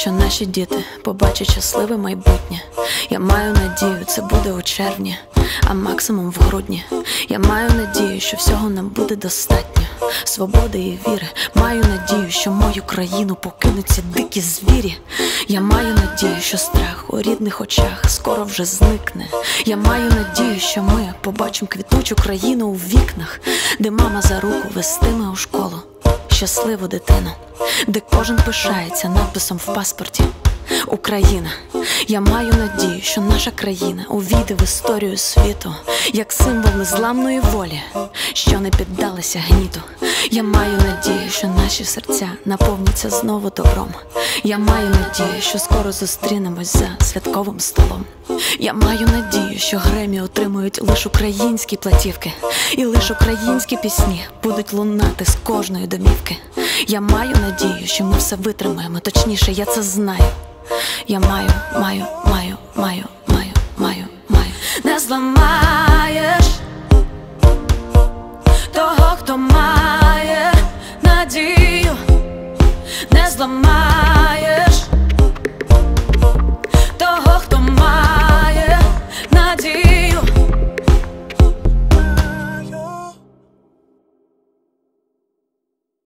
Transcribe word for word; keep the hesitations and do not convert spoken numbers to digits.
що наші діти побачать щасливе майбутнє. Я маю надію, це буде у червні, а максимум в грудні. Я маю надію, що всього нам буде достатньо свободи і віри. Маю надію, що мою країну покинуть ці дикі звірі. Я маю надію, що страх у рідних очах скоро вже зникне. Я маю надію, що ми побачимо квітучу країну у вікнах, де мама за руку вестиме у школу щасливу дитину, де кожен пишається надписом в паспорті Україна. Я маю надію, що наша країна увійде в історію світу як символ незламної волі, що не піддалися гніту. Я маю надію, що наші серця наповняться знову добром. Я маю надію, що скоро зустрінемось за святковим столом. Я маю надію, що Гремі отримують лише українські платівки, і лише українські пісні будуть лунати з кожної домівки. Я маю надію, що ми все витримаємо, точніше, я це знаю. Я маю, маю, маю, маю, маю, маю, маю. Не зламаєш того, хто має надію. Не зламаєш